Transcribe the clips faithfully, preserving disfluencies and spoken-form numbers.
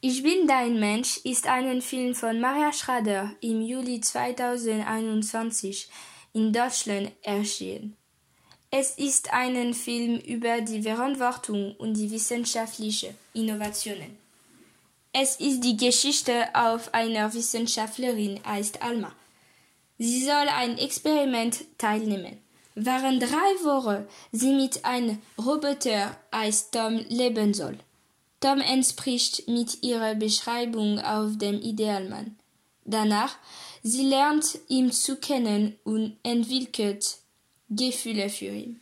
Ich bin dein Mensch ist ein Film von Maria Schrader im Juli zweitausendeinundzwanzig in Deutschland erschienen. Es ist ein Film über die Verantwortung und die wissenschaftliche Innovationen. Es ist die Geschichte auf einer Wissenschaftlerin heißt Alma. Sie soll ein Experiment teilnehmen. Während drei Wochen sie mit einem Roboter heißt Tom leben soll. Tom entspricht mit ihrer Beschreibung auf dem Idealmann. Danach, sie lernt ihn zu kennen und entwickelt Gefühle für ihn.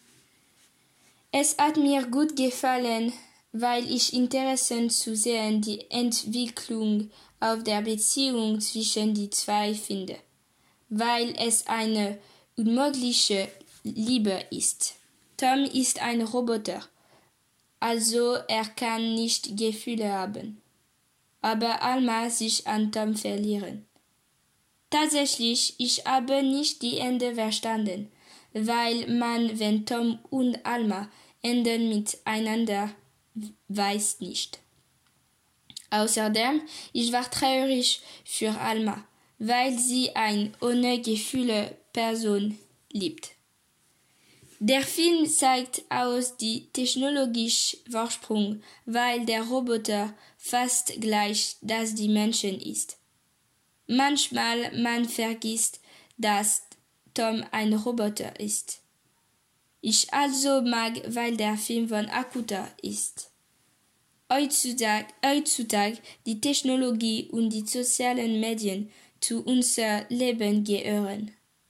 Es hat mir gut gefallen, weil ich interessant zu sehen die Entwicklung auf der Beziehung zwischen die zwei finde, weil es eine unmögliche Liebe ist. Tom ist ein Roboter. Also er kann nicht Gefühle haben. Aber Alma sich an Tom verlieren. Tatsächlich, ich habe nicht die Ende verstanden, weil man, wenn Tom und Alma enden miteinander, weiß nicht. Außerdem, ich war traurig für Alma, weil sie eine ohne Gefühle Person liebt. Der Film zeigt aus die technologische Vorsprung, weil der Roboter fast gleich das die Menschen ist. Manchmal man vergisst, dass Tom ein Roboter ist. Ich also mag, weil der Film von Akuta ist. Heutzutage, heutzutage die Technologie und die sozialen Medien zu unser Leben gehören.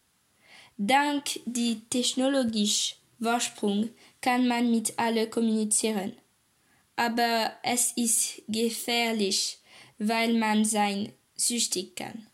Dank die technologischen Vorsprung kann man mit alle kommunizieren. Aber es ist gefährlich, weil man sein süchtig kann.